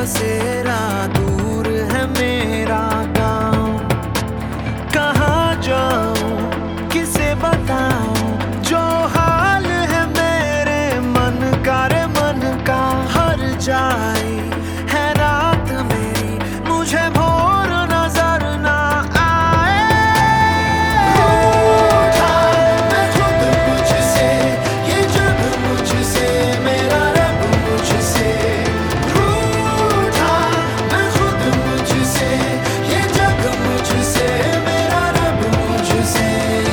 बसेरा, दूर है मेरा गाँव। कहाँ जाऊं किसे बताऊं, जो हाल है मेरे मन का रे मन का। हर जाए है रात मेरी, मुझे भोर नजर ना आए। रूठा मैं खुद मुझसे, ये जग मुझसे, मेरा रब मुझसे। रूठा मैं खुद मुझसे, ये जग मुझसे, मेरा रब मुझसे।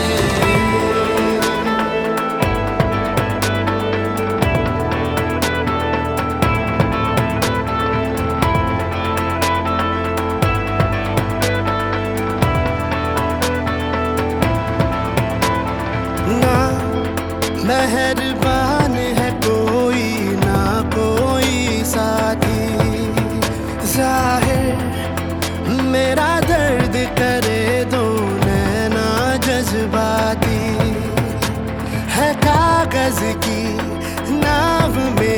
ना मेहरबान है कोई, ना कोई साथी। जाहिर मेरा दर्द करे दो नैना जज्बाती। है कागज की नाव में